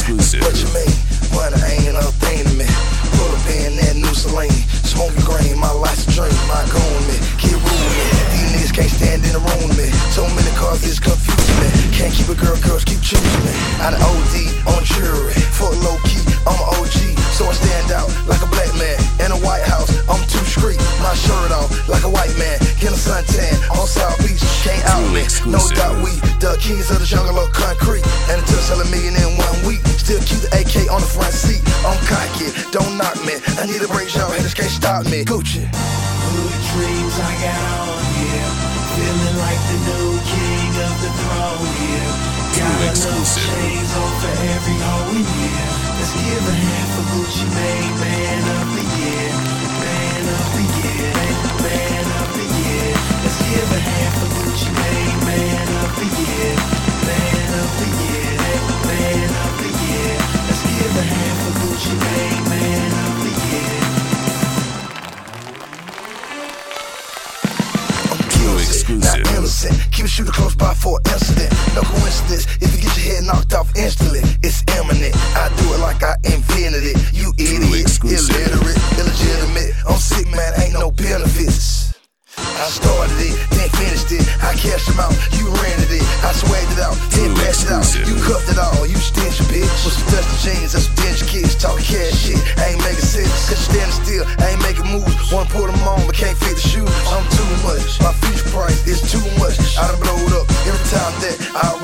exclusive. What you mean? Money ain't a thing to me. Pull up in that new Celine, smoking green, my life's a dream. My go with me, keep ruling me. These niggas can't stand in the room with me. So many cars, it's confusing me. Can't keep a girl, girls keep choosing me. I done OD on jury, fuck low key, I'm an OG. So I stand out like a black man in a White House. I'm too street, my shirt off like a white man. Get a suntan on South Beach, can't out me. No doubt we the kings of the jungle of concrete. And until selling $1 million in 1 week, still keep the AK on the front seat. I'm cocky, don't knock me. I need a break, y'all haters can't stop me. Gucci. Good dreams I got on here, feeling like the new king of the throne here. Got enough chains on for every hoe in here. Let's give a hand for Gucci Mane, man of the year, man of the year, man of the year. Let's give a hand for Gucci Mane, man of the year, man of the year, man of the year. Let's give a hand for Gucci Mane, man of the year. Not innocent, keep a shooter close by for an incident. No coincidence, if you get your head knocked off instantly, it's imminent. I do it like I invented it. You idiot, illiterate, illegitimate. I'm sick, man, ain't no benefits. I started it, then finished it. I cashed them out, you rented it. I swagged it out, then passed it out. You cuffed it all, you stingy bitch. With some dusty jeans and some dingy kids talking cash shit. I ain't making sense, cause you standing still, I ain't making moves. Wanna put them on, but can't fit the shoes. I'm too much, my future price is too much. I done blowed up every time that I